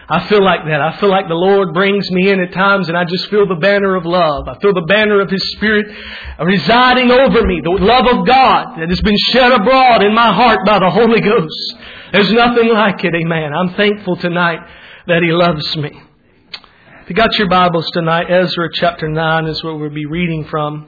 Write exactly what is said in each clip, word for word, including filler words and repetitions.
I feel like that. I feel like the Lord brings me in at times and I just feel the banner of love. I feel the banner of His Spirit residing over me. The love of God that has been shed abroad in my heart by the Holy Ghost. There's nothing like it. Amen. I'm thankful tonight that He loves me. If you got your Bibles tonight, Ezra chapter nine is where we'll be reading from.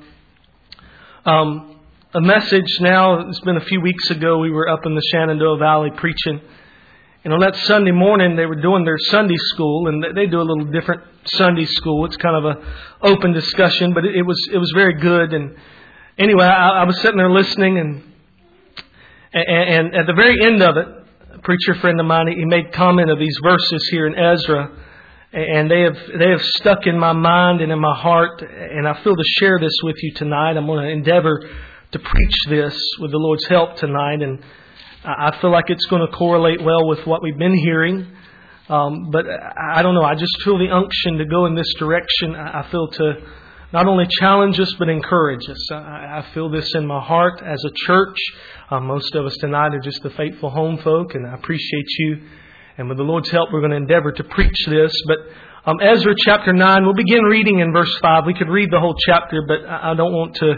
Um, a message now, it's been a few weeks ago, we were up in the Shenandoah Valley preaching. And on that Sunday morning, they were doing their Sunday school, and they do a little different Sunday school. It's kind of a open discussion, but it was it was very good. And anyway, I, I was sitting there listening, and, and and at the very end of it, a preacher friend of mine, he made comment of these verses here in Ezra, and they have they have stuck in my mind and in my heart, and I feel to share this with you tonight. I'm going to endeavor to preach this with the Lord's help tonight, and I feel like it's going to correlate well with what we've been hearing. Um, but I don't know. I just feel the unction to go in this direction. I feel to not only challenge us, but encourage us. I feel this in my heart as a church. Um, most of us tonight are just the faithful home folk, and I appreciate you. And with the Lord's help, we're going to endeavor to preach this. But um, Ezra chapter nine, we'll begin reading in verse five. We could read the whole chapter, but I don't want to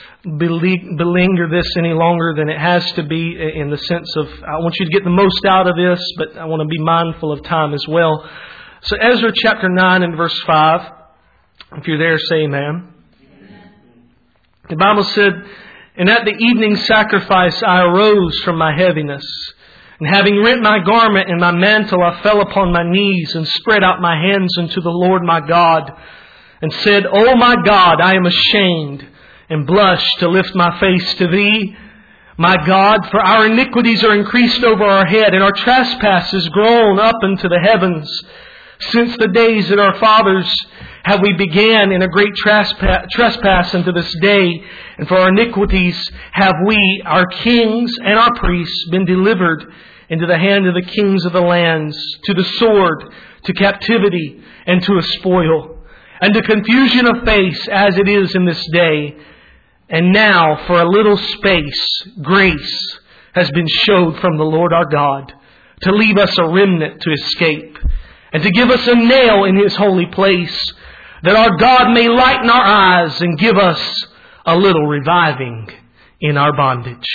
belinger this any longer than it has to be, in the sense of I want you to get the most out of this, but I want to be mindful of time as well. So Ezra chapter nine and verse five. If you're there, say amen. Amen. The Bible said, "And at the evening sacrifice I arose from my heaviness, and having rent my garment and my mantle, I fell upon my knees and spread out my hands unto the Lord my God, and said, O my God, I am ashamed, and blush to lift my face to Thee, my God, for our iniquities are increased over our head, and our trespasses grown up into the heavens. Since the days that our fathers have we began in a great trespass, trespass unto this day, and for our iniquities have we, our kings and our priests, been delivered into the hand of the kings of the lands, to the sword, to captivity, and to a spoil, and to confusion of face as it is in this day. And now, for a little space, grace has been showed from the Lord our God, to leave us a remnant to escape, and to give us a nail in His holy place, that our God may lighten our eyes and give us a little reviving in our bondage.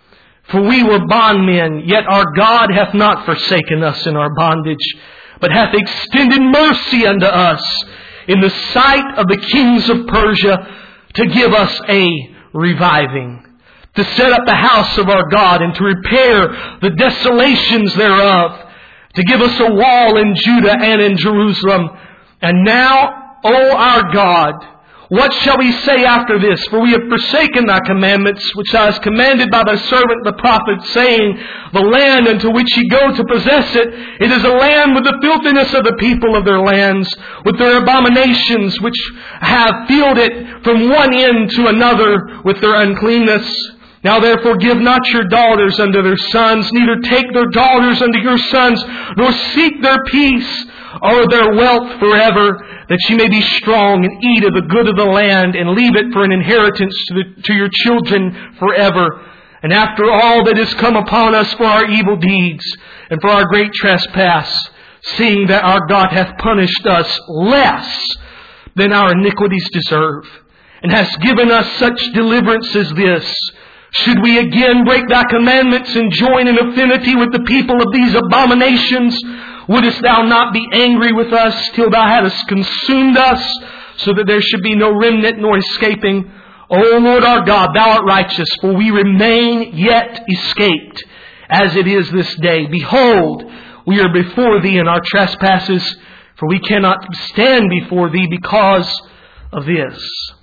For we were bondmen, yet our God hath not forsaken us in our bondage, but hath extended mercy unto us in the sight of the kings of Persia, to give us a reviving, to set up the house of our God, and to repair the desolations thereof, to give us a wall in Judah and in Jerusalem. And now, O our God, what shall we say after this? For we have forsaken Thy commandments, which Thou hast commanded by Thy servant the prophet, saying, the land unto which ye go to possess it, it is a land with the filthiness of the people of their lands, with their abominations, which have filled it from one end to another with their uncleanness. Now therefore give not your daughters unto their sons, neither take their daughters unto your sons, nor seek their peace or their wealth forever, that ye may be strong and eat of the good of the land, and leave it for an inheritance to, the, to your children forever. And after all that is come upon us for our evil deeds, and for our great trespass, seeing that our God hath punished us less than our iniquities deserve, and hast given us such deliverance as this, should we again break Thy commandments and join in affinity with the people of these abominations? Wouldest Thou not be angry with us till Thou hadst consumed us, so that there should be no remnant nor escaping? O Lord our God, Thou art righteous, for we remain yet escaped, as it is this day. Behold, we are before Thee in our trespasses, for we cannot stand before Thee because of this.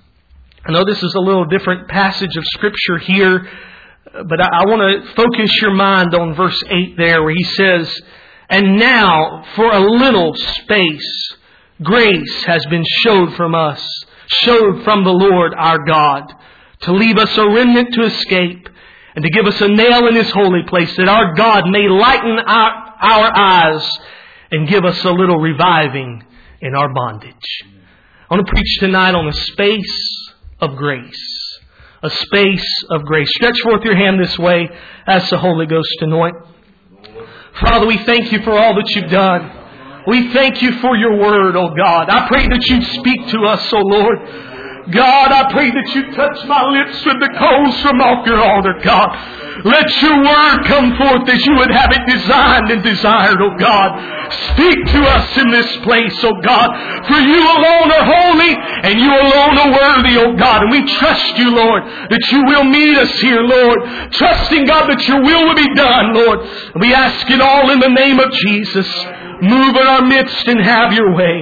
I know this is a little different passage of Scripture here, but I, I want to focus your mind on verse eight there, where he says, and now, for a little space, grace has been showed from us, showed from the Lord our God, to leave us a remnant to escape, and to give us a nail in His holy place, that our God may lighten our, our eyes and give us a little reviving in our bondage. I want to preach tonight on a space of grace. A space of grace. Stretch forth your hand this way. Ask the Holy Ghost to anoint. Father, we thank You for all that You've done. We thank You for Your Word, oh God. I pray that You'd speak to us, oh Lord. God, I pray that You touch my lips with the coals from off Your altar, God. Let Your Word come forth as You would have it designed and desired, oh God. Speak to us in this place, oh God. For You alone are holy and You alone are worthy, oh God. And we trust You, Lord, that You will meet us here, Lord. Trusting, God, that Your will will be done, Lord. And we ask it all in the name of Jesus. Move in our midst and have Your way.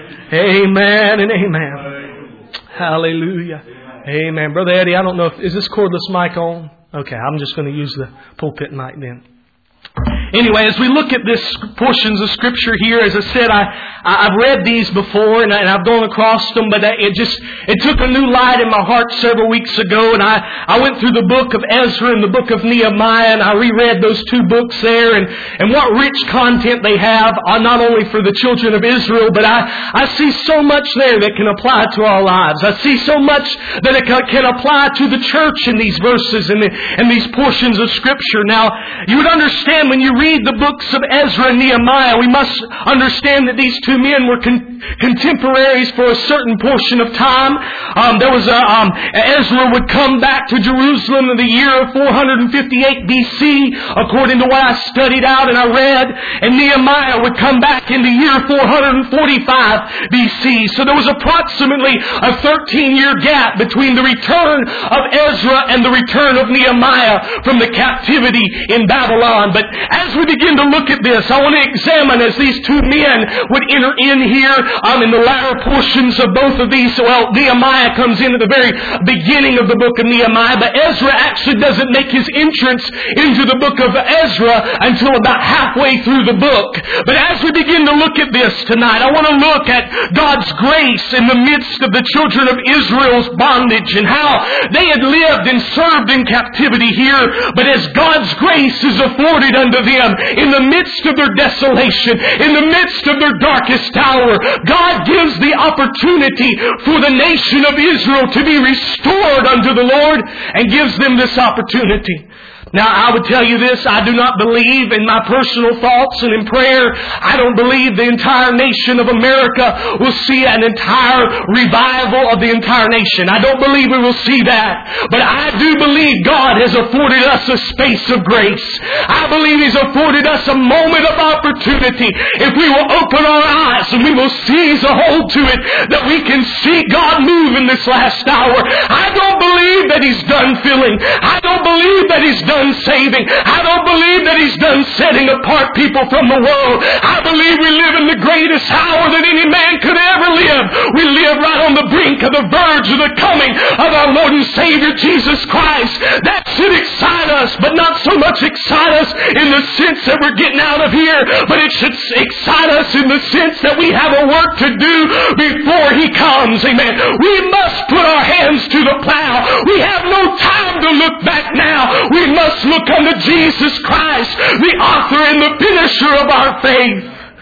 Amen and amen. Hallelujah. Amen. Brother Eddie, I don't know if, is this cordless mic on? Okay, I'm just going to use the pulpit mic then. Anyway, as we look at this portions of Scripture here, as I said, I, I've read these before and, I, and I've gone across them, but it just, it took a new light in my heart several weeks ago, and I, I went through the book of Ezra and the book of Nehemiah, and I reread those two books there, and, and what rich content they have, uh, not only for the children of Israel, but I, I see so much there that can apply to our lives. I see so much that it can apply to the church in these verses and, the, and these portions of Scripture. Now, you would understand when you read the books of Ezra and Nehemiah, we must understand that these two men were con- contemporaries for a certain portion of time. Um, there was a, um, Ezra would come back to Jerusalem in the year of four fifty-eight B C, according to what I studied out and I read, and Nehemiah would come back in the year four forty-five B C. So there was approximately a thirteen-year gap between the return of Ezra and the return of Nehemiah from the captivity in Babylon. But as we begin to look at this, I want to examine as these two men would enter in here um, in the latter portions of both of these. Well, Nehemiah comes in at the very beginning of the book of Nehemiah, but Ezra actually doesn't make his entrance into the book of Ezra until about halfway through the book. But as we begin to look at this tonight, I want to look at God's grace in the midst of the children of Israel's bondage and how they had lived and served in captivity here, but as God's grace is afforded unto them in the midst of their desolation, in the midst of their darkest hour, God gives the opportunity for the nation of Israel to be restored unto the Lord and gives them this opportunity. Now, I would tell you this, I do not believe in my personal thoughts and in prayer, I don't believe the entire nation of America will see an entire revival of the entire nation. I don't believe we will see that. But I do believe God has afforded us a space of grace. I believe He's afforded us a moment of opportunity. If we will open our eyes and we will seize a hold to it, that we can see God move in this last hour. I don't believe that He's done filling. I don't believe that He's done saving. I don't believe that He's done setting apart people from the world. I believe we live in the greatest hour that any man could ever live. We live right on the brink of the verge of the coming of our Lord and Savior Jesus Christ. That should excite us, but not so much excite us in the sense that we're getting out of here, but it should excite us in the sense that we have a work to do before He comes. Amen. We must put our hands to the plow. We have no time to look back now. We must look unto Jesus Christ, the author and the finisher of our faith.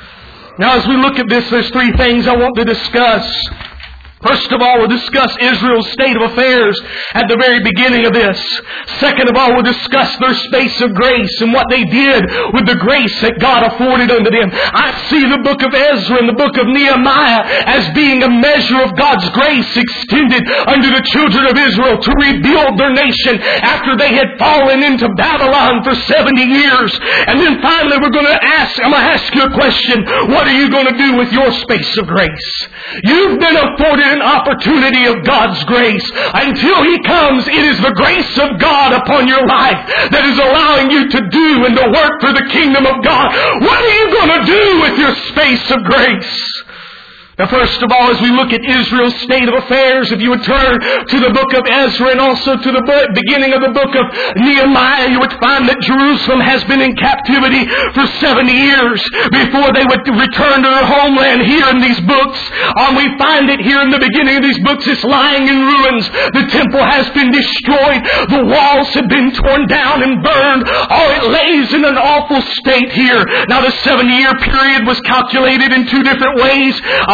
Now, as we look at this, there's three things I want to discuss. First of all, we'll discuss Israel's state of affairs at the very beginning of this. Second of all, we'll discuss their space of grace and what they did with the grace that God afforded unto them. I see the book of Ezra and the book of Nehemiah as being a measure of God's grace extended unto the children of Israel to rebuild their nation after they had fallen into Babylon for seventy years. And then finally, we're going to ask, I'm going to ask you a question. What are you going to do with your space of grace? You've been afforded an opportunity of God's grace. Until He comes, it is the grace of God upon your life that is allowing you to do and to work for the kingdom of God. What are you going to do with your space of grace? Now, first of all, as we look at Israel's state of affairs, if you would turn to the book of Ezra and also to the book, beginning of the book of Nehemiah, you would find that Jerusalem has been in captivity for seventy years before they would return to their homeland. Here in these books, um, we find it here in the beginning of these books, it's lying in ruins. The temple has been destroyed. The walls have been torn down and burned. Oh, it lays in an awful state here. Now, the seventy-year period was calculated in two different ways. Um,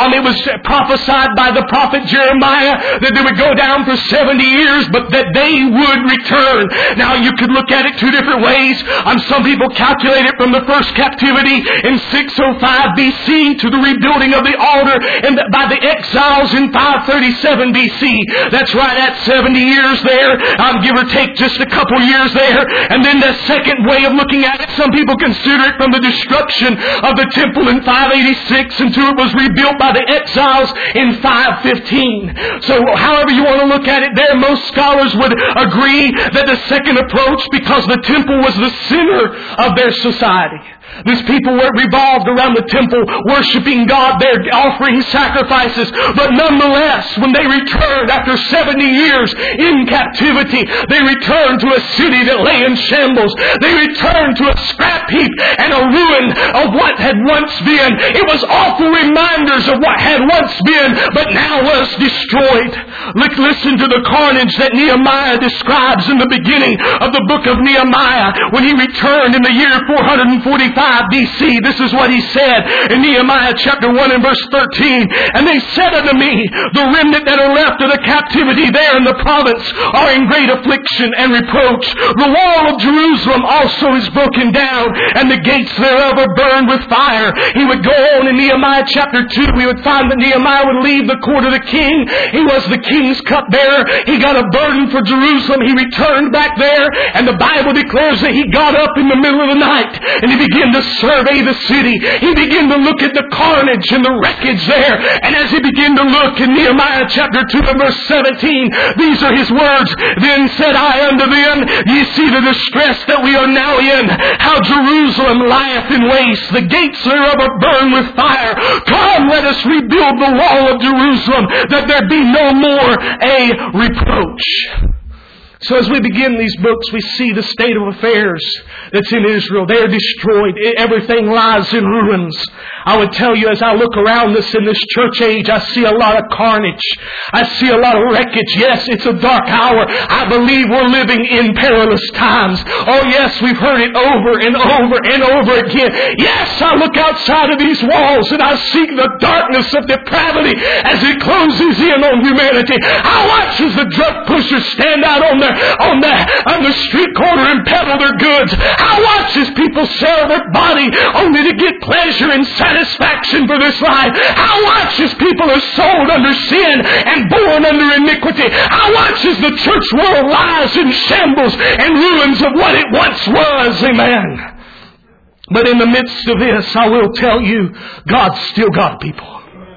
Um, it was prophesied by the prophet Jeremiah that they would go down for seventy years, but that they would return. Now you could look at it two different ways. Um, some people calculate it from the first captivity in six oh five B C to the rebuilding of the altar and by the exiles in five thirty-seven B C. That's right, that's seventy years there, um, give or take just a couple years there. And then the second way of looking at it, some people consider it from the destruction of the temple in five eighty-six until it was rebuilt by the exiles in five fifteen. So however you want to look at it there, most scholars would agree that the second approach, because the temple was the center of their society. These people were revolved around the temple, worshiping God there, offering sacrifices. But nonetheless, when they returned after seventy years in captivity, they returned to a city that lay in shambles. They returned to a scrap heap and a ruin of what had once been. It was awful reminders of what had once been, but now was destroyed. Look, listen to the carnage that Nehemiah describes in the beginning of the book of Nehemiah. When he returned in the year four forty-five B C, this is what he said in Nehemiah chapter one and verse thirteen. And they said unto me, the remnant that are left of the captivity there in the province are in great affliction and reproach. The wall of Jerusalem also is broken down, and the gates thereof are burned with fire. He would go on in Nehemiah chapter two. We would find that Nehemiah would leave the court of the king. He was the king's cupbearer. He got a burden for Jerusalem. He returned back there, and the Bible declares that he got up in the middle of the night and he began to survey the city. He began to look at the carnage and the wreckage there. And as he began to look in Nehemiah chapter two and verse seventeen, these are his words. Then said I unto them, ye see the distress that we are now in, how Jerusalem lieth in waste, the gates thereof are burned with fire. Come, let us rebuild the wall of Jerusalem, that there be no more a reproach. So as we begin these books, we see the state of affairs that's in Israel. They are destroyed. Everything lies in ruins. I would tell you, as I look around us in this church age, I see a lot of carnage. I see a lot of wreckage. Yes, it's a dark hour. I believe we're living in perilous times. Oh yes, we've heard it over and over and over again. Yes, I look outside of these walls and I see the darkness of depravity as it closes in on humanity. I watch as the drug pushers stand out on the on the on the street corner and peddle their goods. I watch as people sell their body only to get pleasure and satisfaction for this life. I watch as people are sold under sin and born under iniquity. I watch as the church world lies in shambles and ruins of what it once was. Amen. But in the midst of this, I will tell you, God's still got people.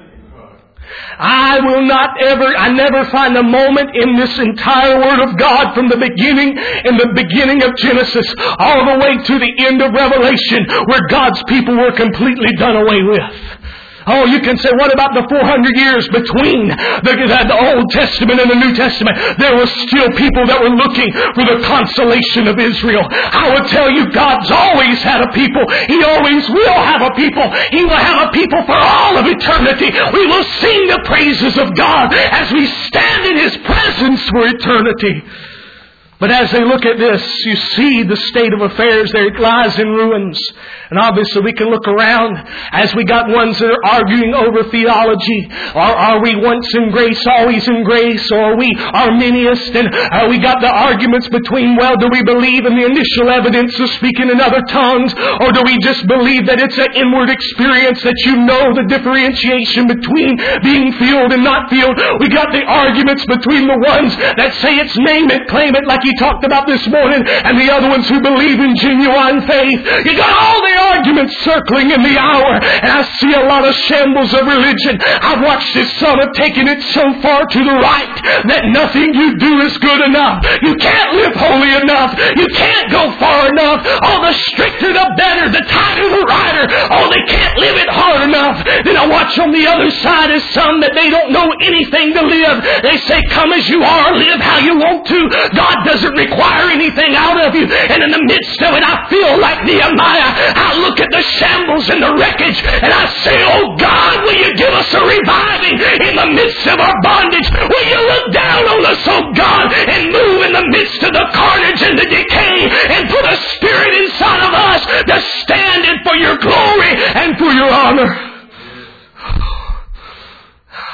I will not ever, I never find a moment in this entire Word of God from the beginning, in the beginning of Genesis, all the way to the end of Revelation, where God's people were completely done away with. Oh, you can say, what about the four hundred years between the, the, the Old Testament and the New Testament? There were still people that were looking for the consolation of Israel. I would tell you, God's always had a people. He always will have a people. He will have a people for all of eternity. We will sing the praises of God as we stand in His presence for eternity. But as they look at this, you see the state of affairs there. It lies in ruins. And obviously we can look around as we got ones that are arguing over theology. Are, are we once in grace, always in grace? Or are we Arminians? And uh, we got the arguments between, well, do we believe in the initial evidence of speaking in other tongues? Or do we just believe that it's an inward experience, that you know the differentiation between being filled and not filled? We got the arguments between the ones that say it's name it, claim it, like he talked about this morning, and the other ones who believe in genuine faith. You got all the arguments circling in the hour, and I see a lot of shambles of religion. I've watched this. Some have taken it so far to the right that nothing you do is good enough. You can't live holy enough. You can't go far enough. Oh, the stricter the better, the tighter the rider. Oh, they can't live it hard enough. Then I watch on the other side is some that they don't know anything to live. They say, come as you are, live how you want to. God doesn't require anything out of you. And in the midst of it, I feel like Nehemiah. I look at the shambles and the wreckage and I say, oh God, will you give us a reviving in the midst of our bondage? Will you look down on us, oh God, and move in the midst of the carnage and the decay and put a spirit inside of us to stand in for your glory and for your honor?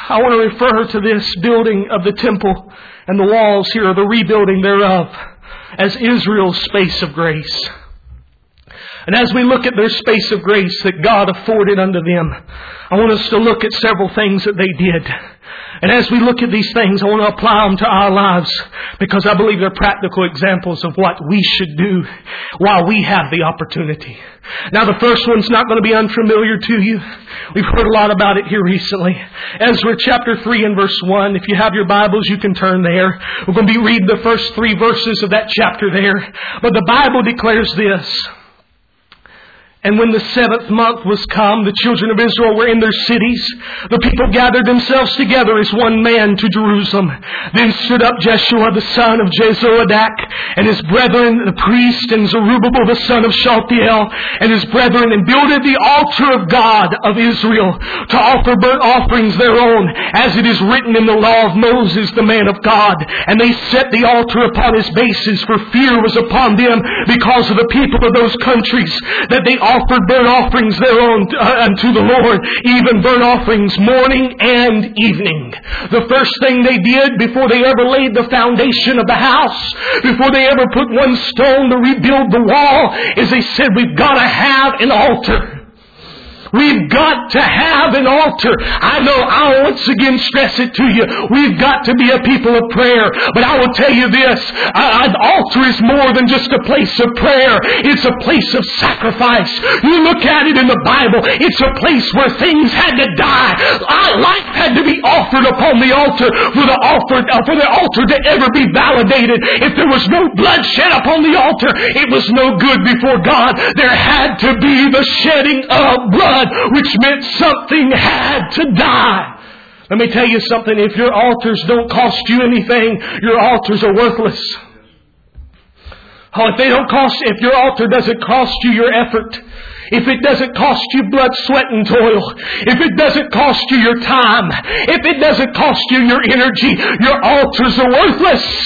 I want to refer to this building of the temple and the walls here, or the rebuilding thereof, as Israel's space of grace. And as we look at their space of grace that God afforded unto them, I want us to look at several things that they did. And as we look at these things, I want to apply them to our lives, because I believe they're practical examples of what we should do while we have the opportunity. Now, the first one's not going to be unfamiliar to you. We've heard a lot about it here recently. Ezra chapter three and verse one. If you have your Bibles, you can turn there. We're going to be reading the first three verses of that chapter there. But the Bible declares this. And when the seventh month was come, the children of Israel were in their cities. The people gathered themselves together as one man to Jerusalem. Then stood up Jeshua the son of Jehozadak, and his brethren, the priest, and Zerubbabel the son of Shealtiel, and his brethren, and builded the altar of God of Israel, to offer burnt offerings their own, as it is written in the law of Moses, the man of God. And they set the altar upon his bases, for fear was upon them because of the people of those countries, that they offered burnt offerings their own uh, unto the Lord, even burnt offerings morning and evening. The first thing they did before they ever laid the foundation of the house, before they ever put one stone to rebuild the wall, is they said, we've got to have an altar. We've got to have an altar. I know I'll once again stress it to you. We've got to be a people of prayer. But I will tell you this. Uh, an altar is more than just a place of prayer. It's a place of sacrifice. You look at it in the Bible. It's a place where things had to die. Our life had to be offered upon the altar for the, offer, uh, for the altar to ever be validated. If there was no blood shed upon the altar, it was no good before God. There had to be the shedding of blood, which meant something had to die. Let me tell you something. If your altars don't cost you anything, your altars are worthless. Oh, if they don't cost, if your altar doesn't cost you your effort, if it doesn't cost you blood, sweat, and toil, if it doesn't cost you your time, if it doesn't cost you your energy, your altars are worthless.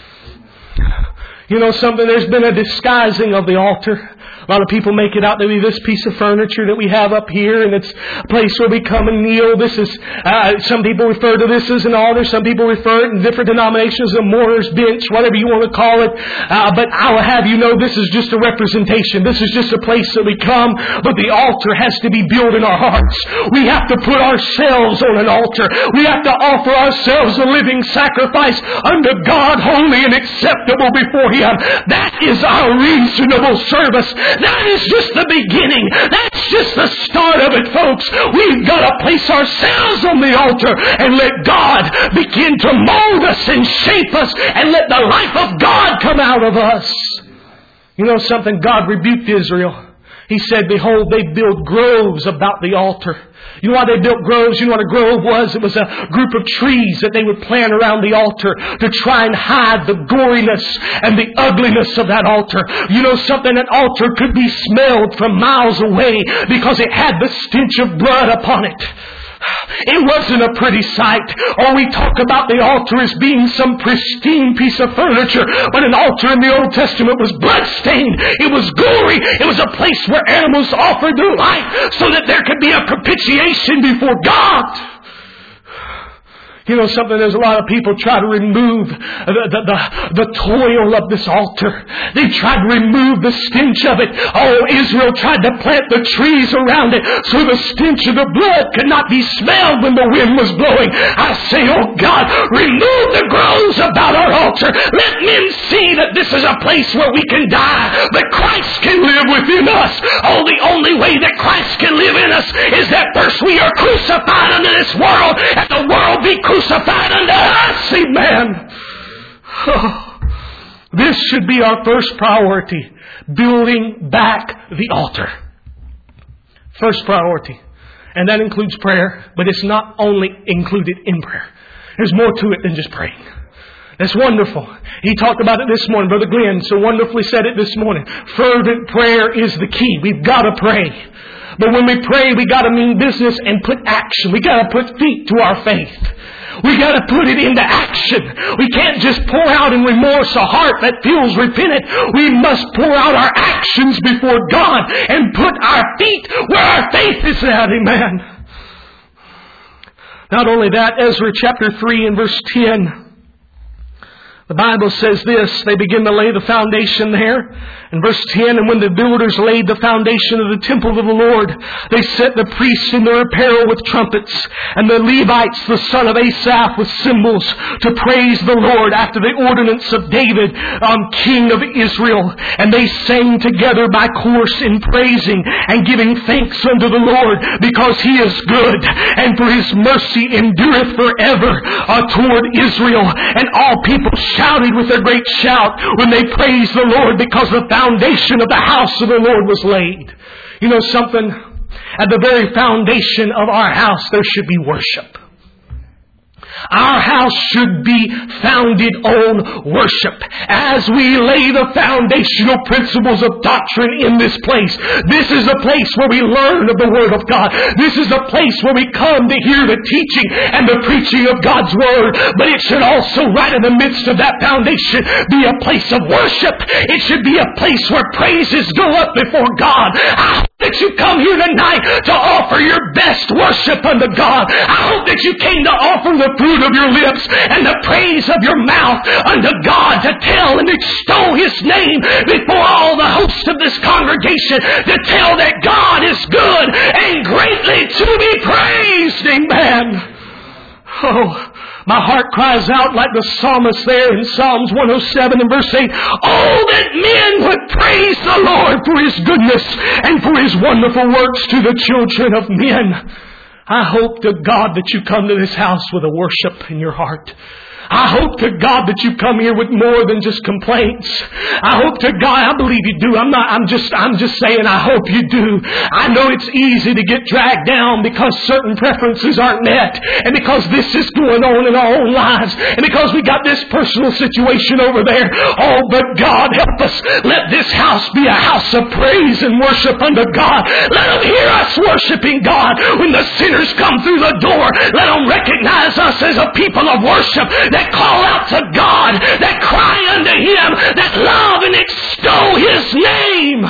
You know something? There's been a disguising of the altar. A lot of people make it out to be this piece of furniture that we have up here, and it's a place where we come and kneel. This is, uh, some people refer to this as an altar. Some people refer it in different denominations as a mourner's bench, whatever you want to call it. Uh, but I will have you know this is just a representation. This is just a place that we come, but the altar has to be built in our hearts. We have to put ourselves on an altar. We have to offer ourselves a living sacrifice unto God, holy and acceptable before Him. That is our reasonable service. That is just the beginning. That's just the start of it, folks. We've got to place ourselves on the altar and let God begin to mold us and shape us and let the life of God come out of us. You know something? God rebuked Israel. He said, behold, they build groves about the altar. You know why they built groves? You know what a grove was? It was a group of trees that they would plant around the altar to try and hide the goriness and the ugliness of that altar. You know something? That altar could be smelled from miles away because it had the stench of blood upon it. It wasn't a pretty sight. Or we talk about the altar as being some pristine piece of furniture, but an altar in the Old Testament was blood-stained. It was gory. It was a place where animals offered their life so that there could be a propitiation before God. You know something? There's a lot of people try to remove the, the, the, the toil of this altar. They tried to remove the stench of it. Oh, Israel tried to plant the trees around it so the stench of the blood could not be smelled when the wind was blowing. I say, oh God, remove the groves about our altar. Let men see that this is a place where we can die, that Christ can live within us. Oh, the only way that Christ can live in us is that first we are crucified unto this world, and the world be crucified. Crucified unto us, amen. Oh, this should be our first priority. Building back the altar. First priority. And that includes prayer, but it's not only included in prayer. There's more to it than just praying. That's wonderful. He talked about it this morning. Brother Glenn so wonderfully said it this morning. Fervent prayer is the key. We've got to pray. But when we pray, we got to mean business and put action. We got to put feet to our faith. We got to put it into action. We can't just pour out in remorse a heart that feels repentant. We must pour out our actions before God and put our feet where our faith is at. Amen. Not only that, Ezra chapter three and verse ten. The Bible says this, they begin to lay the foundation there. In verse ten, and when the builders laid the foundation of the temple of the Lord, they set the priests in their apparel with trumpets, and the Levites, the son of Asaph, with cymbals, to praise the Lord after the ordinance of David, um, king of Israel. And they sang together by course in praising and giving thanks unto the Lord, because He is good, and for His mercy endureth forever uh, toward Israel. And all people shouted with a great shout when they praised the Lord, because the foundation of the house of the Lord was laid. You know something? At the very foundation of our house, there should be worship. Our house should be founded on worship. As we lay the foundational principles of doctrine in this place, this is a place where we learn of the Word of God. This is a place where we come to hear the teaching and the preaching of God's Word. But it should also, right in the midst of that foundation, be a place of worship. It should be a place where praises go up before God. I hope that you come here tonight to offer your best worship unto God. I hope that you came to offer the fruit of your lips and the praise of your mouth unto God, to tell and extol His name before all the hosts of this congregation, to tell that God is good and greatly to be praised. Amen. Oh, my heart cries out like the psalmist there in Psalms one oh seven and verse eight. Oh, that men would praise the Lord for His goodness and for His wonderful works to the children of men. I hope to God that you come to this house with a worship in your heart. I hope to God that you come here with more than just complaints. I hope to God, I believe you do. I'm not, I'm just, I'm just saying I hope you do. I know it's easy to get dragged down because certain preferences aren't met, and because this is going on in our own lives, and because we got this personal situation over there. Oh, but God help us. Let this house be a house of praise and worship unto God. Let them hear us worshiping God. When the sinners come through the door, let them recognize us as a people of worship that call out to God, that cry unto Him, that love and extol His name.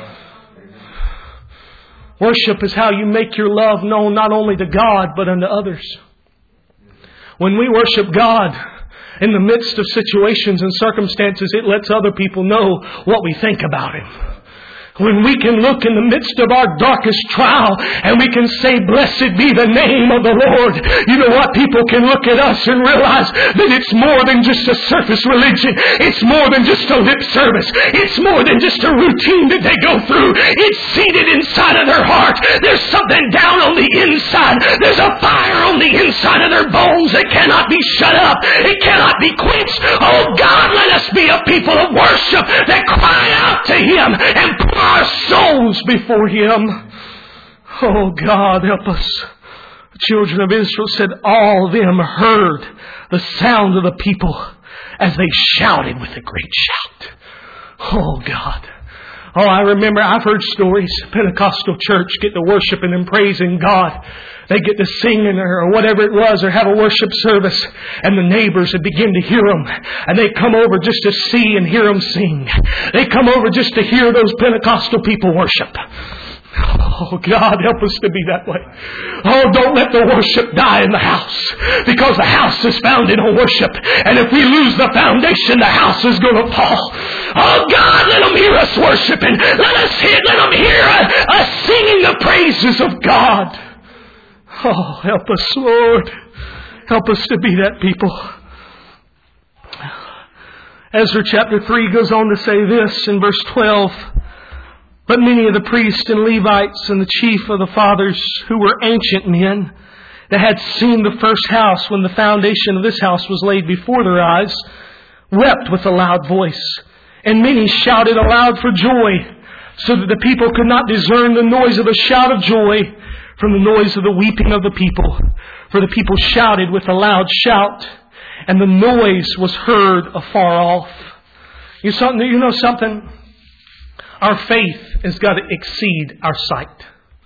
Worship is how you make your love known not only to God, but unto others. When we worship God in the midst of situations and circumstances, it lets other people know what we think about Him. When we can look in the midst of our darkest trial and we can say, blessed be the name of the Lord. You know what? People can look at us and realize that it's more than just a surface religion. It's more than just a lip service. It's more than just a routine that they go through. It's seated inside of their heart. There's something down on the inside. There's a fire on the inside of their bones that cannot be shut up. It cannot be quenched. Oh God, let us be a people of worship that cry out to Him and pour our souls before Him. Oh God, help us. The children of Israel said, all of them heard the sound of the people as they shouted with a great shout. Oh God. Oh, I remember, I've heard stories. Pentecostal church get to worshiping and praising God. They get to singing or whatever it was, or have a worship service, and the neighbors would begin to hear them, and they come over just to see and hear them sing. They come over just to hear those Pentecostal people worship. Oh, God, help us to be that way. Oh, don't let the worship die in the house, because the house is founded on worship. And if we lose the foundation, the house is going to fall. Oh, God, let them hear us worshiping. Let us hear, let them hear us, us singing the praises of God. Oh, help us, Lord. Help us to be that people. Ezra chapter three goes on to say this in verse twelve. But many of the priests and Levites and the chief of the fathers, who were ancient men, that had seen the first house when the foundation of this house was laid before their eyes, wept with a loud voice. And many shouted aloud for joy, so that the people could not discern the noise of a shout of joy from the noise of the weeping of the people. For the people shouted with a loud shout, and the noise was heard afar off. You something? You know something? Our faith has got to exceed our sight.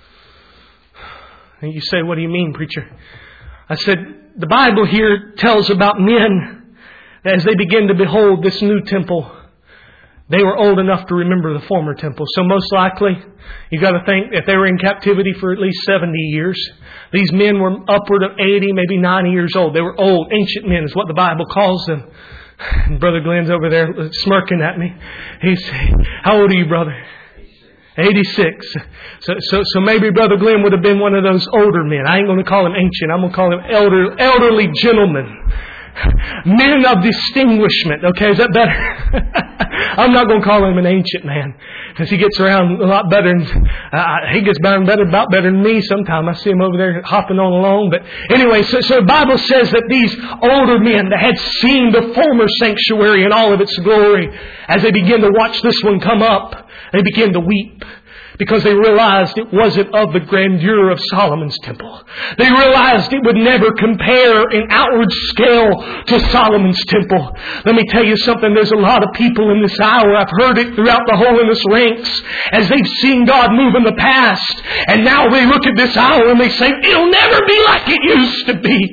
And you say, what do you mean, preacher? I said, the Bible here tells about men as they begin to behold this new temple. They were old enough to remember the former temple. So most likely, you got to think if they were in captivity for at least seventy years, these men were upward of eighty, maybe ninety years old. They were old, ancient men is what the Bible calls them. And Brother Glenn's over there smirking at me. He's, how old are you, brother? eighty-six. So, so, so maybe Brother Glenn would have been one of those older men. I ain't going to call him ancient. I'm going to call him elder, elderly gentlemen. Men of distinguishment. Okay, is that better? I'm not going to call him an ancient man, because he gets around a lot better. And, uh, he gets better, better, about better than me sometimes. I see him over there hopping on along. But anyway, so, so the Bible says that these older men that had seen the former sanctuary in all of its glory, as they begin to watch this one come up, they begin to weep. Because they realized it wasn't of the grandeur of Solomon's temple. They realized it would never compare in outward scale to Solomon's temple. Let me tell you something. There's a lot of people in this hour. I've heard it throughout the holiness ranks. As they've seen God move in the past. And now they look at this hour and they say, it'll never be like it used to be.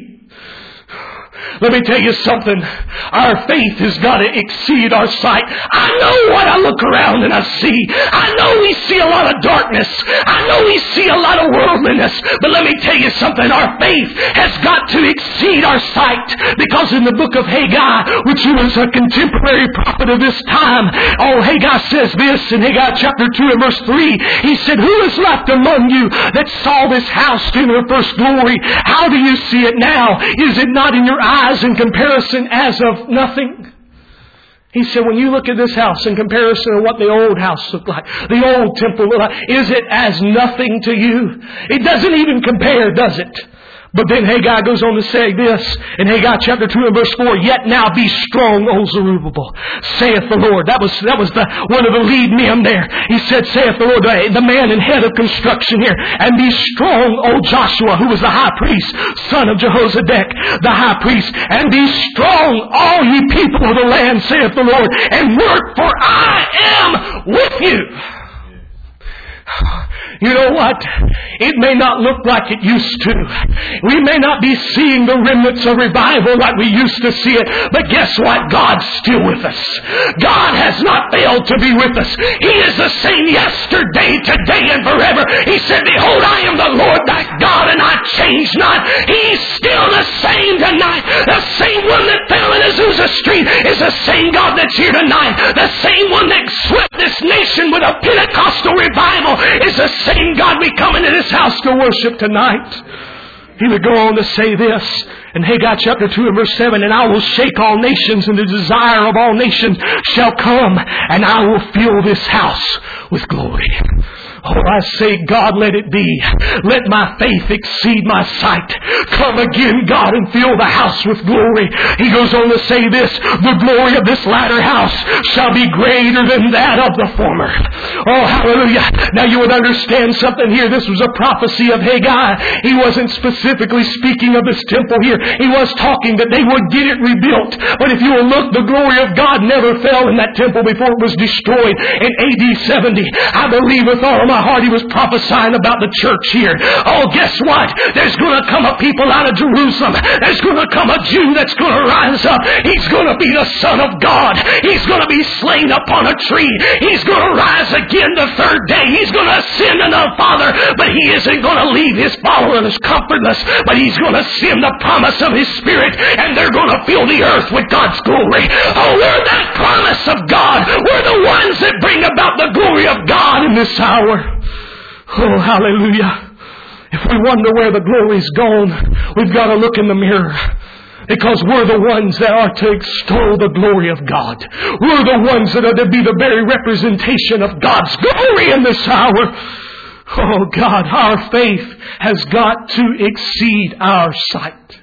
Let me tell you something. Our faith has got to exceed our sight. I know what I look around and I see. I know we see a lot of darkness. I know we see a lot of worldliness. But let me tell you something. Our faith has got to exceed our sight. Because in the book of Haggai, which was a contemporary prophet of this time, oh, Haggai says this in Haggai chapter two and verse three. He said, who is left among you that saw this house in her first glory? How do you see it now? Is it not in your eyes in comparison as of nothing? He said, when you look at this house in comparison to what the old house looked like, the old temple looked like, is it as nothing to you? It doesn't even compare, does it? But then Haggai goes on to say this in Haggai chapter two and verse four, yet now be strong, O Zerubbabel, saith the Lord. That was that was the one of the lead men there. He said, saith the Lord, the man and head of construction here, and be strong, O Joshua, who was the high priest, son of Jehozadak, the high priest, and be strong, all ye people of the land, saith the Lord, and work, for I am with you. You know what? It may not look like it used to. We may not be seeing the remnants of revival like we used to see it. But guess what? God's still with us. God has not failed to be with us. He is the same yesterday, today, and forever. He said, behold, I am the Lord thy God, and I change not. He's still the same tonight. The same one that fell in Azusa Street is the same God that's here tonight. The same one that swept this nation with a Pentecostal revival is the same God we come into this house to worship tonight. He would go on to say this in Haggai chapter two and verse seven, and I will shake all nations, and the desire of all nations shall come, and I will fill this house with glory. Oh, I say, God, let it be. Let my faith exceed my sight. Come again, God, and fill the house with glory. He goes on to say this, the glory of this latter house shall be greater than that of the former. Oh, hallelujah. Now you would understand something here. This was a prophecy of Haggai. He wasn't specifically speaking of this temple here. He was talking that they would get it rebuilt. But if you will look, the glory of God never fell in that temple before it was destroyed in A D seventy. I believe with all my heart he was prophesying about the church here. Oh, guess what? There's going to come a people out of Jerusalem. There's going to come a Jew that's going to rise up. He's going to be the Son of God. He's going to be slain upon a tree. He's going to rise again the third day. He's going to ascend unto the Father. But he isn't going to leave his followers comfortless. But he's going to send the promise of his Spirit, and they're going to fill the earth with God's glory. Oh, we're that promise of God. We're the ones that bring about the glory of God in this hour. Oh, hallelujah. If we wonder where the glory's gone, we've got to look in the mirror. Because we're the ones that are to extol the glory of God. We're the ones that are to be the very representation of God's glory in this hour. Oh God, our faith has got to exceed our sight.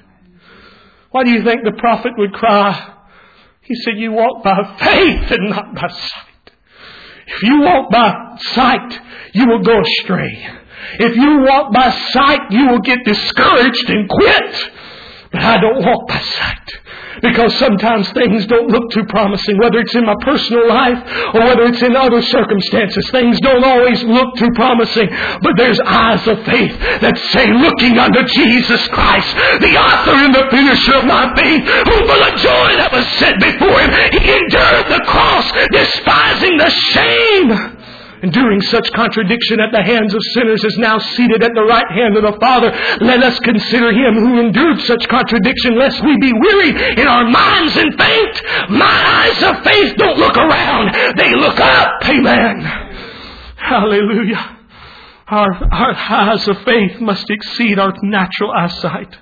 Why do you think the prophet would cry? He said, you walk by faith and not by sight. If you walk by sight, you will go astray. If you walk by sight, you will get discouraged and quit. But I don't walk by sight. Because sometimes things don't look too promising, whether it's in my personal life or whether it's in other circumstances. Things don't always look too promising, but there's eyes of faith that say, looking unto Jesus Christ, the author and the finisher of my faith, who for the joy that was set before Him, He endured the cross, despising the shame. Enduring such contradiction at the hands of sinners, is now seated at the right hand of the Father. Let us consider Him who endured such contradiction, lest we be weary in our minds and faint. My eyes of faith don't look around. They look up. Amen. Hallelujah. Our, our eyes of faith must exceed our natural eyesight.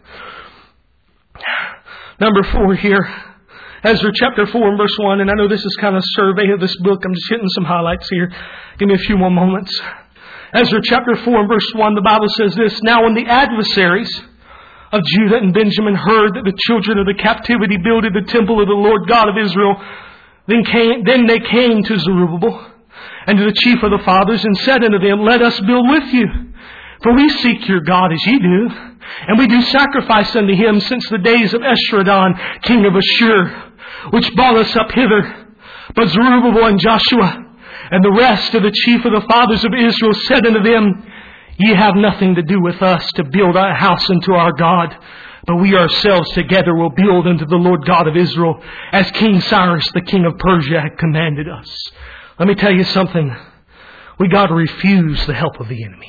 Number four here. Ezra chapter four and verse one, and I know this is kind of a survey of this book. I'm just hitting some highlights here. Give me a few more moments. Ezra chapter four and verse one, the Bible says this, Now when the adversaries of Judah and Benjamin heard that the children of the captivity builded the temple of the Lord God of Israel, then came, then they came to Zerubbabel and to the chief of the fathers and said unto them, Let us build with you, for we seek your God as ye do, and we do sacrifice unto Him since the days of Esarhaddon, king of Ashur, which brought us up hither. But Zerubbabel and Joshua and the rest of the chief of the fathers of Israel said unto them, Ye have nothing to do with us to build a house unto our God, but we ourselves together will build unto the Lord God of Israel, as King Cyrus the king of Persia had commanded us. Let me tell you something. We got to refuse the help of the enemy.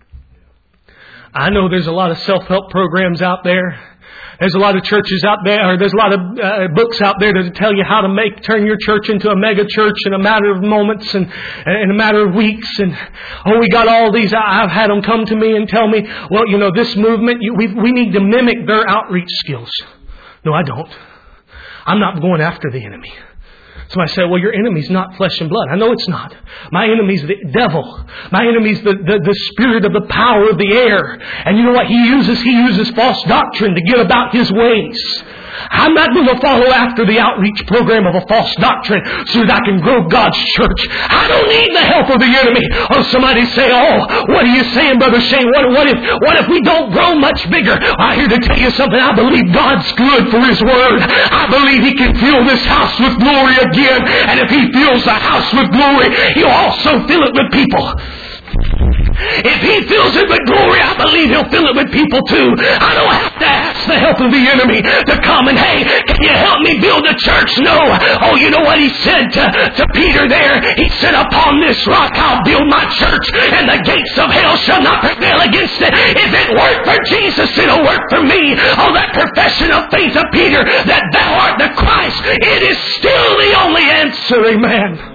I know there's a lot of self-help programs out there. There's a lot of churches out there, or there's a lot of uh, books out there to tell you how to make, turn your church into a mega church in a matter of moments and in a matter of weeks. And, oh, we got all these. I've had them come to me and tell me, well, you know, this movement, you, we, we need to mimic their outreach skills. No, I don't. I'm not going after the enemy. Somebody said, well, your enemy's not flesh and blood. I know it's not. My enemy's the devil. My enemy's the, the, the spirit of the power of the air. And you know what he uses? He uses false doctrine to get about his ways. I'm not going to follow after the outreach program of a false doctrine so that I can grow God's church. I don't need the help of the enemy. Or somebody say, oh, what are you saying, Brother Shane? What, what, if, what if we don't grow much bigger? I'm here to tell you something. I believe God's good for His Word. I believe He can fill this house with glory again. And if He fills the house with glory, He'll also fill it with people. If He fills it with glory, I believe He'll fill it with people too. I don't have to ask the help of the enemy to come and, hey, can you help me build a church? No. Oh, you know what He said to, to Peter there? He said, upon this rock I'll build my church, and the gates of hell shall not prevail against it. If it worked for Jesus, it'll work for me. Oh, that profession of faith of Peter, that thou art the Christ, it is still the only answer. Amen.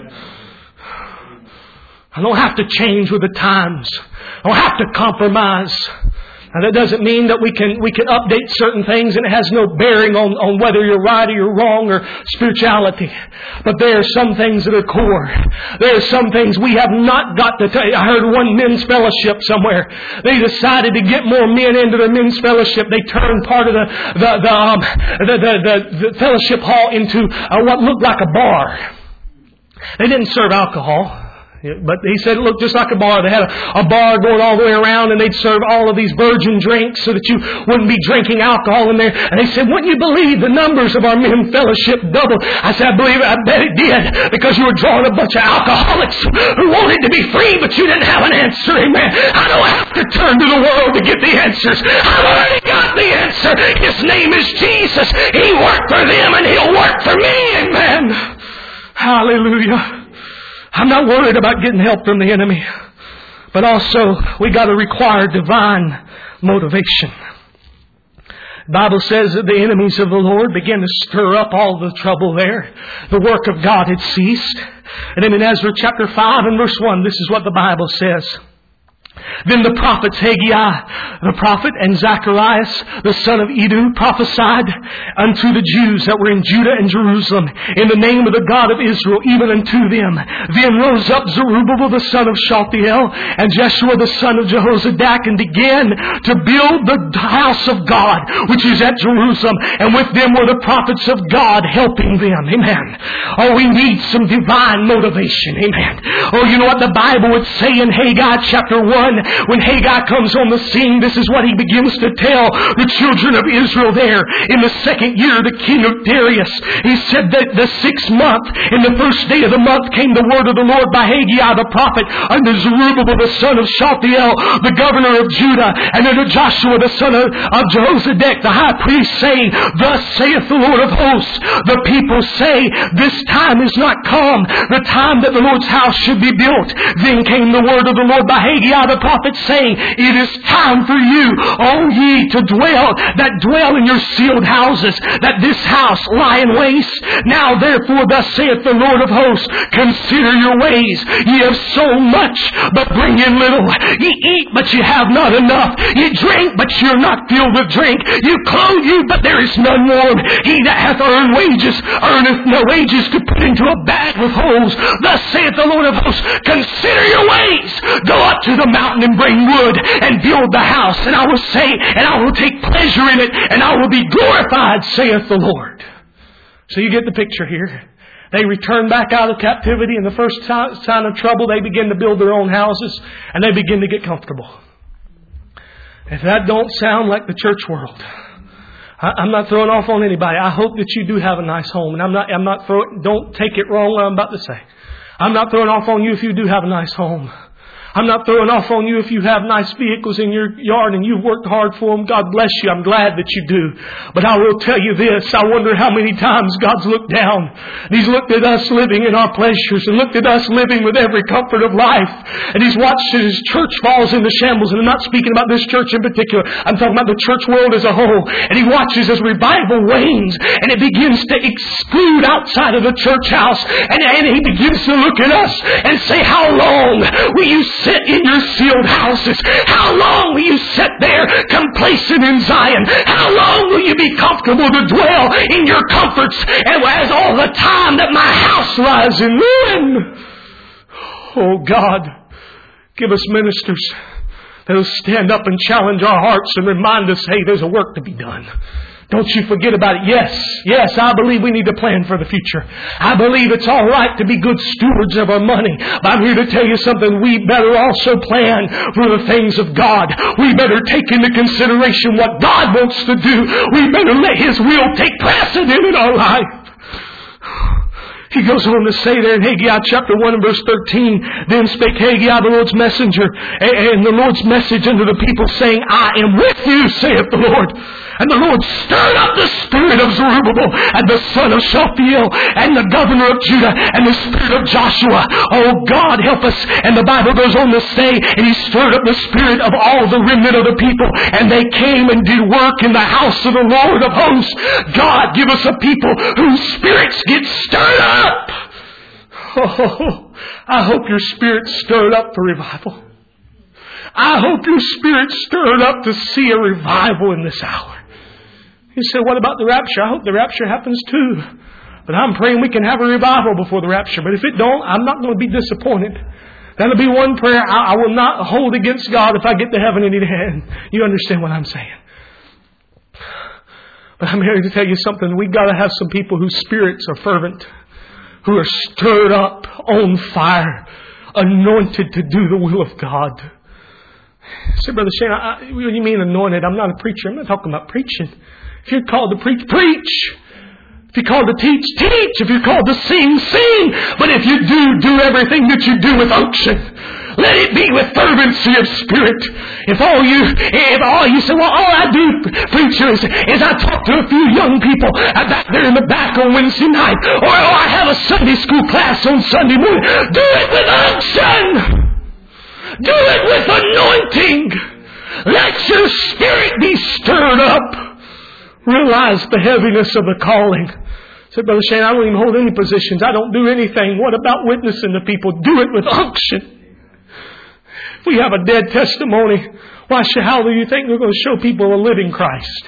I don't have to change with the times. I don't have to compromise. Now that doesn't mean that we can we can update certain things and it has no bearing on, on whether you're right or you're wrong or spirituality. But there are some things that are core. There are some things we have not got to tell you. I heard one men's fellowship somewhere. They decided to get more men into their men's fellowship. They turned part of the the the, um, the, the, the, the fellowship hall into uh, what looked like a bar. They didn't serve alcohol. But he said it looked just like a bar. They had a, a bar going all the way around and they'd serve all of these virgin drinks so that you wouldn't be drinking alcohol in there. And they said, wouldn't you believe the numbers of our men fellowship doubled? I said, I believe it. I bet it did. Because you were drawing a bunch of alcoholics who wanted to be free, but you didn't have an answer. Amen. I don't have to turn to the world to get the answers. I've already got the answer. His name is Jesus. He worked for them and He'll work for me. Amen. Hallelujah. I'm not worried about getting help from the enemy. But also, we got to require divine motivation. The Bible says that the enemies of the Lord began to stir up all the trouble there. The work of God had ceased. And then in Ezra chapter five and verse one, this is what the Bible says. Then the prophets Haggai, the prophet, and Zacharias, the son of Iddo, prophesied unto the Jews that were in Judah and Jerusalem in the name of the God of Israel, even unto them. Then rose up Zerubbabel, the son of Shealtiel, and Jeshua, the son of Jehozadak, and began to build the house of God, which is at Jerusalem. And with them were the prophets of God helping them. Amen. Oh, we need some divine motivation. Amen. Oh, you know what the Bible would say in Haggai chapter one? one, when Haggai comes on the scene, this is what he begins to tell the children of Israel there. In the second year of the king of Darius, he said that the sixth month, in the first day of the month, came the word of the Lord by Haggai the prophet unto Zerubbabel the son of Shealtiel, the governor of Judah, and unto Joshua the son of, of Jehozadak, the high priest, saying, Thus saith the Lord of hosts, the people say, This time is not come, the time that the Lord's house should be built. Then came the word of the Lord by Haggai the prophet, saying, It is time for you, O ye, to dwell, that dwell in your sealed houses, that this house lie in waste. Now therefore, thus saith the Lord of hosts, Consider your ways. Ye have so much, but bring in little. Ye eat, but ye have not enough. Ye drink, but ye are not filled with drink. You clothe you, but there is none warm. He that hath earned wages, earneth no wages to put into a bag with holes. Thus saith the Lord of hosts, Consider your ways. Go up to the mountain and bring wood, and build the house, and I will say, and I will take pleasure in it, and I will be glorified, saith the Lord. So you get the picture here. They return back out of captivity, and the first sign of trouble, they begin to build their own houses, and they begin to get comfortable. If that don't sound like the church world, I'm not throwing off on anybody. I hope that you do have a nice home, and I'm not. I'm not throwing. Don't take it wrong what I'm about to say. I'm not throwing off on you if you do have a nice home. I'm not throwing off on you if you have nice vehicles in your yard and you've worked hard for them. God bless you. I'm glad that you do. But I will tell you this. I wonder how many times God's looked down. He's looked at us living in our pleasures and looked at us living with every comfort of life. And He's watched as His church falls into shambles. And I'm not speaking about this church in particular. I'm talking about the church world as a whole. And He watches as revival wanes and it begins to exclude outside of the church house. And, and He begins to look at us and say, How long will you sit in your sealed houses? How long will you sit there complacent in Zion? How long will you be comfortable to dwell in your comforts and as all the time that my house lies in ruin? Oh God, give us ministers that will stand up and challenge our hearts and remind us, hey, there's a work to be done. Don't you forget about it. Yes, yes, I believe we need to plan for the future. I believe it's all right to be good stewards of our money. But I'm here to tell you something. We better also plan for the things of God. We better take into consideration what God wants to do. We better let His will take precedent in our life. He goes on to say there in Haggai chapter one and verse thirteen, Then spake Haggai the Lord's messenger, and the Lord's message unto the people, saying, I am with you, saith the Lord. And the Lord stirred up the spirit of Zerubbabel and the son of Shealtiel and the governor of Judah and the spirit of Joshua. Oh God, help us. And the Bible goes on to say, and He stirred up the spirit of all the remnant of the people, and they came and did work in the house of the Lord of hosts. God, give us a people whose spirits get stirred up. Oh, I hope your spirit's stirred up for revival. I hope your spirit's stirred up to see a revival in this hour. You say, what about the rapture? I hope the rapture happens too. But I'm praying we can have a revival before the rapture. But if it don't, I'm not going to be disappointed. That'll be one prayer I, I will not hold against God if I get to heaven and He hand. You understand what I'm saying? But I'm here to tell you something. We've got to have some people whose spirits are fervent, who are stirred up, on fire, anointed to do the will of God. I said, Brother Shane, I, what do you mean anointed? I'm not a preacher. I'm not talking about preaching. If you're called to preach, preach. If you're called to teach, teach. If you're called to sing, sing. But if you do, do everything that you do with unction. Let it be with fervency of spirit. If all you, if all you say, well, all I do, preacher, is, is I talk to a few young people back there in the back on Wednesday night, or oh, I have a Sunday school class on Sunday morning. Do it with unction. Do it with anointing. Let your spirit be stirred up. Realize the heaviness of the calling. I said, Brother Shane, I don't even hold any positions. I don't do anything. What about witnessing to people? Do it with unction. If we have a dead testimony, why should, how do you think we're going to show people a living Christ?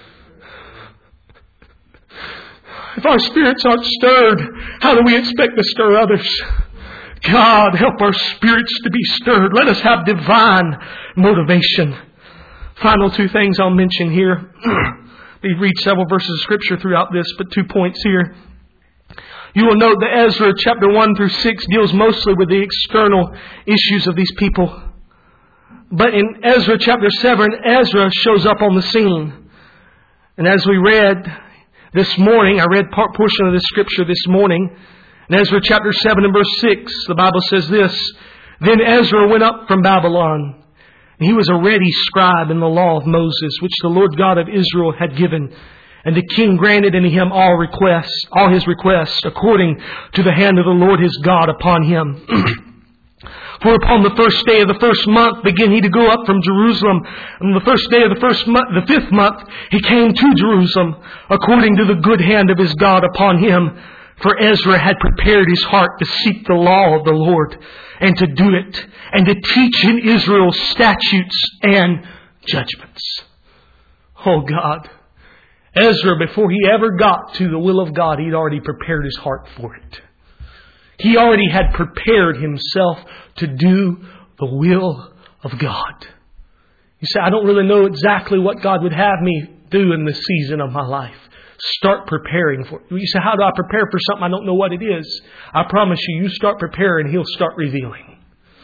If our spirits aren't stirred, how do we expect to stir others? God, help our spirits to be stirred. Let us have divine motivation. Final two things I'll mention here. We read several verses of Scripture throughout this, but two points here. You will note that Ezra chapter one through six deals mostly with the external issues of these people. But in Ezra chapter seven, Ezra shows up on the scene. And as we read this morning, I read part portion of this scripture this morning. In Ezra chapter seven and verse six, the Bible says this, Then Ezra went up from Babylon, and he was a ready scribe in the law of Moses, which the Lord God of Israel had given. And the king granted unto him all requests, all his requests, according to the hand of the Lord his God upon him. For upon the first day of the first month began he to go up from Jerusalem. And the first day of the first month, the fifth month, he came to Jerusalem, according to the good hand of his God upon him. For Ezra had prepared his heart to seek the law of the Lord, and to do it, and to teach in Israel statutes and judgments. Oh God. Ezra, before he ever got to the will of God, he'd already prepared his heart for it. He already had prepared himself to do the will of God. You say, I don't really know exactly what God would have me do in this season of my life. Start preparing for it. You say, how do I prepare for something I don't know what it is? I promise you, you start preparing, He'll start revealing.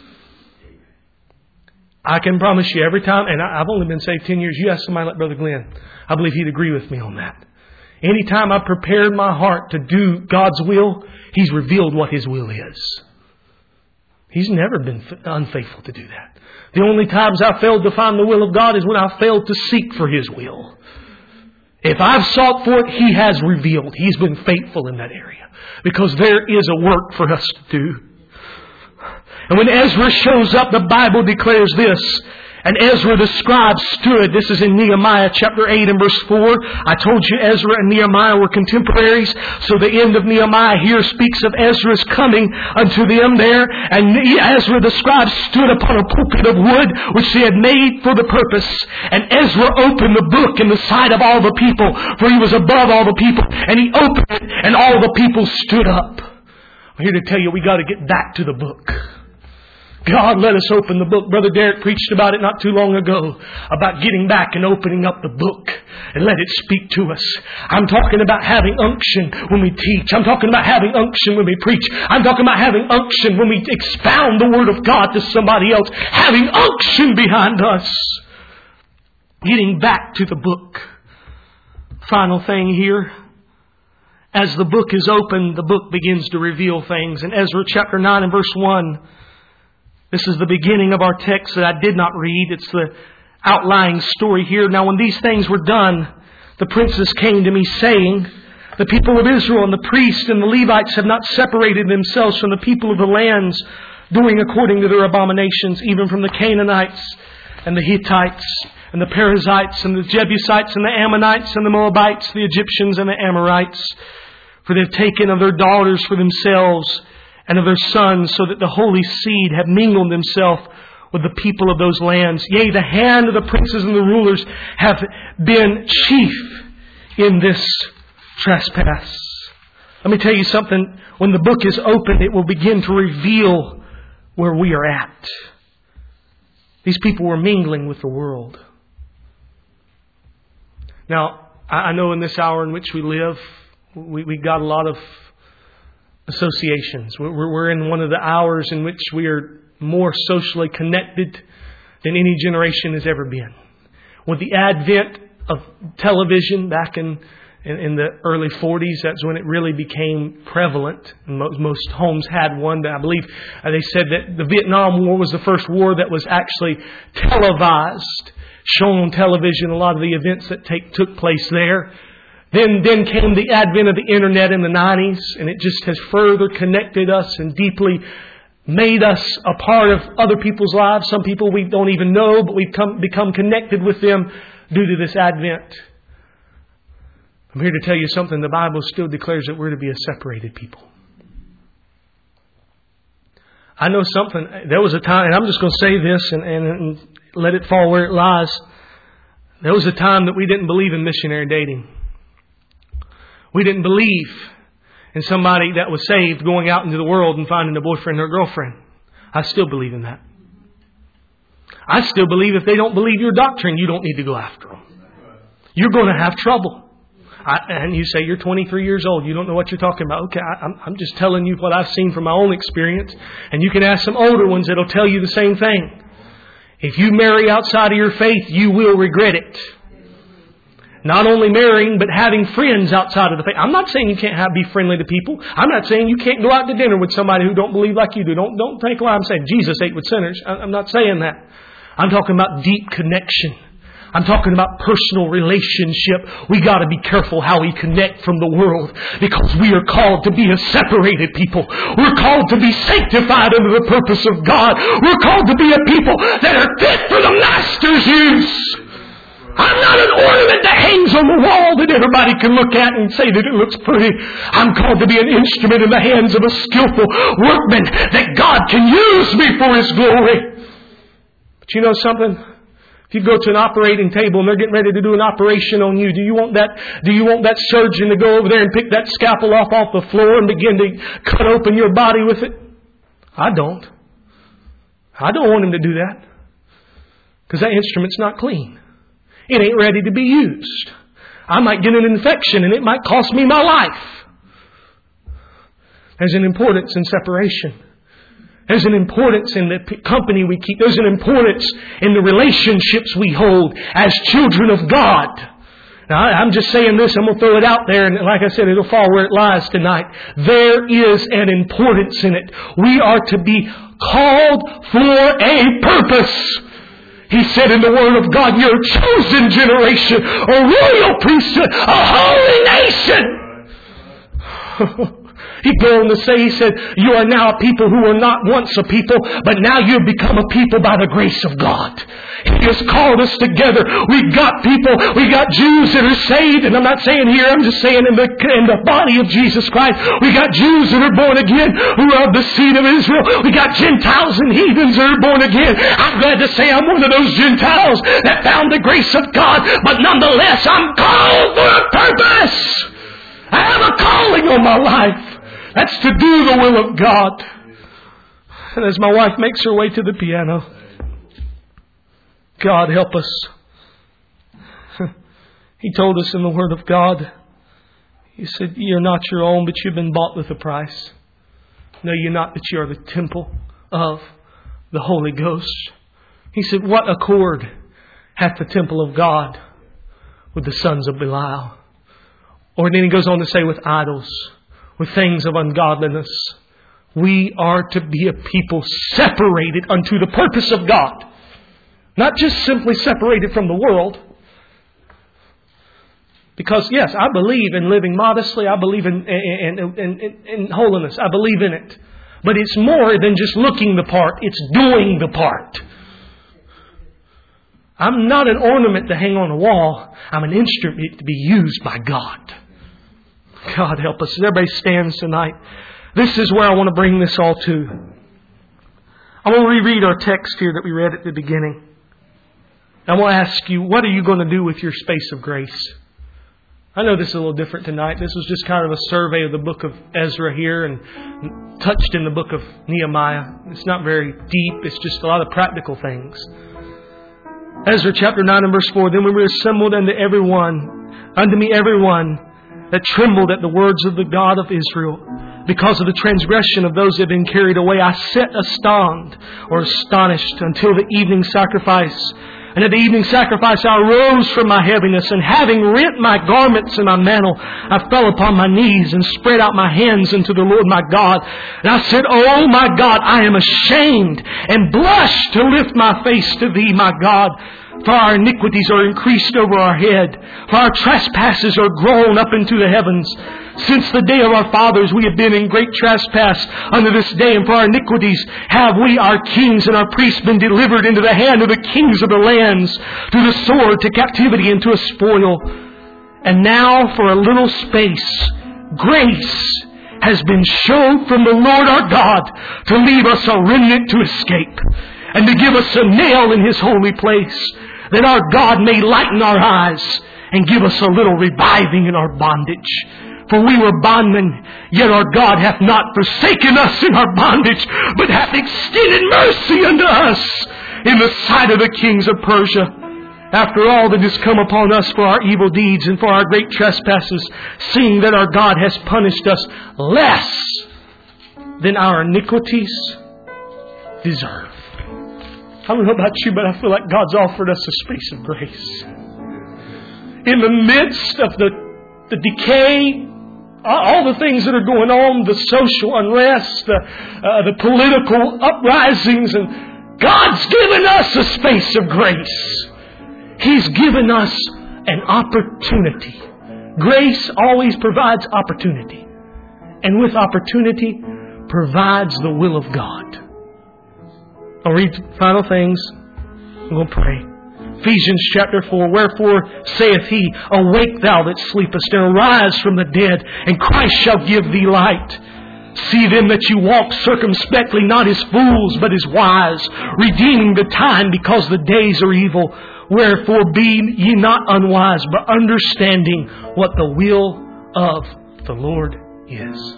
I can promise you every time, and I've only been saved ten years. You ask somebody like Brother Glenn, I believe he'd agree with me on that. Anytime I prepared my heart to do God's will, He's revealed what His will is. He's never been unfaithful to do that. The only times I failed to find the will of God is when I failed to seek for His will. If I've sought for it, He has revealed. He's been faithful in that area. Because there is a work for us to do. And when Ezra shows up, the Bible declares this. And Ezra the scribe stood. This is in Nehemiah chapter eight and verse four. I told you Ezra and Nehemiah were contemporaries. So the end of Nehemiah here speaks of Ezra's coming unto them there. And Ezra the scribe stood upon a pulpit of wood which they had made for the purpose. And Ezra opened the book in the sight of all the people, for he was above all the people. And he opened it and all the people stood up. I'm here to tell you we got to get back to the book. God, let us open the book. Brother Derek preached about it not too long ago, about getting back and opening up the book and let it speak to us. I'm talking about having unction when we teach. I'm talking about having unction when we preach. I'm talking about having unction when we expound the Word of God to somebody else. Having unction behind us. Getting back to the book. Final thing here. As the book is opened, the book begins to reveal things. In Ezra chapter nine and verse one, this is the beginning of our text that I did not read. It's the outlying story here. Now when these things were done, the princes came to me saying, the people of Israel and the priests and the Levites have not separated themselves from the people of the lands, doing according to their abominations, even from the Canaanites and the Hittites and the Perizzites and the Jebusites and the Ammonites and the Moabites, the Egyptians and the Amorites. For they have taken of their daughters for themselves and of their sons, so that the holy seed have mingled themselves with the people of those lands. Yea, the hand of the princes and the rulers have been chief in this trespass. Let me tell you something. When the book is opened, it will begin to reveal where we are at. These people were mingling with the world. Now, I know in this hour in which we live, we, we got a lot of associations. We're, we're in one of the hours in which we are more socially connected than any generation has ever been. With the advent of television back in, in, in the early forties, that's when it really became prevalent. And most, most homes had one. I believe uh, they said that the Vietnam War was the first war that was actually televised, shown on television, a lot of the events that take took place there. Then, then came the advent of the internet in the nineties, and it just has further connected us and deeply made us a part of other people's lives. Some people we don't even know, but we've come, become connected with them due to this advent. I'm here to tell you something. The Bible still declares that we're to be a separated people. I know something. There was a time, and I'm just going to say this and, and, and let it fall where it lies. There was a time that we didn't believe in missionary dating. We didn't believe in somebody that was saved going out into the world and finding a boyfriend or a girlfriend. I still believe in that. I still believe if they don't believe your doctrine, you don't need to go after them. You're going to have trouble. I, and you say, you're twenty-three years old. You don't know what you're talking about. Okay, I, I'm, I'm just telling you what I've seen from my own experience. And you can ask some older ones that'll tell you the same thing. If you marry outside of your faith, you will regret it. Not only marrying, but having friends outside of the faith. I'm not saying you can't have, be friendly to people. I'm not saying you can't go out to dinner with somebody who don't believe like you do. Don't, don't think what I'm saying. Jesus ate with sinners. I'm not saying that. I'm talking about deep connection. I'm talking about personal relationship. We got to be careful how we connect from the world, because we are called to be a separated people. We're called to be sanctified under the purpose of God. We're called to be a people that are fit for the Master's use. I'm not an ornament that hangs on the wall that everybody can look at and say that it looks pretty. I'm called to be an instrument in the hands of a skillful workman that God can use me for His glory. But you know something? If you go to an operating table and they're getting ready to do an operation on you, do you want that, do you want that surgeon to go over there and pick that scalpel off off the floor and begin to cut open your body with it? I don't. I don't want him to do that. Because that instrument's not clean. It ain't ready to be used. I might get an infection and it might cost me my life. There's an importance in separation. There's an importance in the company we keep. There's an importance in the relationships we hold as children of God. Now, I'm just saying this. I'm going to throw it out there. And like I said, it'll fall where it lies tonight. There is an importance in it. We are to be called for a purpose. He said in the Word of God, you're a chosen generation, a royal priesthood, a holy nation. He goes on to say, he said, you are now a people who were not once a people, but now you've become a people by the grace of God. He has called us together. We've got people, we got Jews that are saved, and I'm not saying here, I'm just saying in the, in the body of Jesus Christ. We got Jews that are born again who are of the seed of Israel. We got Gentiles and heathens that are born again. I'm glad to say I'm one of those Gentiles that found the grace of God, but nonetheless, I'm called for a purpose. I have a calling on my life. That's to do the will of God. And as my wife makes her way to the piano, God help us. He told us in the Word of God, He said, you're not your own, but you've been bought with a price. Know you not that you are the temple of the Holy Ghost. He said, what accord hath the temple of God with the sons of Belial? Or then he goes on to say, with idols, with things of ungodliness. We are to be a people separated unto the purpose of God. Not just simply separated from the world. Because yes, I believe in living modestly. I believe in, in, in, in, in holiness. I believe in it. But it's more than just looking the part. It's doing the part. I'm not an ornament to hang on a wall. I'm an instrument to be used by God. God help us. As everybody stands tonight, this is where I want to bring this all to. I want to reread our text here that we read at the beginning. I want to ask you, what are you going to do with your space of grace? I know this is a little different tonight. This was just kind of a survey of the book of Ezra here and touched in the book of Nehemiah. It's not very deep. It's just a lot of practical things. Ezra chapter nine and verse four. Then we were assembled unto everyone, unto me everyone, that trembled at the words of the God of Israel. Because of the transgression of those that had been carried away, I sat astonished or astonished until the evening sacrifice. And at the evening sacrifice I arose from my heaviness, and having rent my garments and my mantle, I fell upon my knees and spread out my hands unto the Lord my God. And I said, Oh my God, I am ashamed and blush to lift my face to Thee, my God. For our iniquities are increased over our head. For our trespasses are grown up into the heavens. Since the day of our fathers we have been in great trespass unto this day. And for our iniquities have we, our kings and our priests, been delivered into the hand of the kings of the lands, to the sword, to captivity, and to a spoil. And now for a little space, grace has been shown from the Lord our God to leave us a remnant to escape, and to give us a nail in His holy place, that our God may lighten our eyes and give us a little reviving in our bondage. For we were bondmen, yet our God hath not forsaken us in our bondage, but hath extended mercy unto us in the sight of the kings of Persia. After all that has come upon us for our evil deeds and for our great trespasses, seeing that our God has punished us less than our iniquities deserve. I don't know about you, but I feel like God's offered us a space of grace. In the midst of the, the decay, all the things that are going on, the social unrest, the, uh, the political uprisings, and God's given us a space of grace. He's given us an opportunity. Grace always provides opportunity. And with opportunity, provides the will of God. I'll read final things. We'll pray. Ephesians chapter four. Wherefore saith he, Awake thou that sleepest, and arise from the dead, and Christ shall give thee light. See then that you walk circumspectly, not as fools, but as wise, redeeming the time, because the days are evil. Wherefore be ye not unwise, but understanding what the will of the Lord is.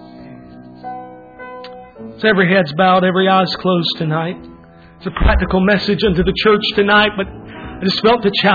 So every head's bowed, every eye's closed tonight. It's a practical message unto the church tonight, but I just felt the challenge.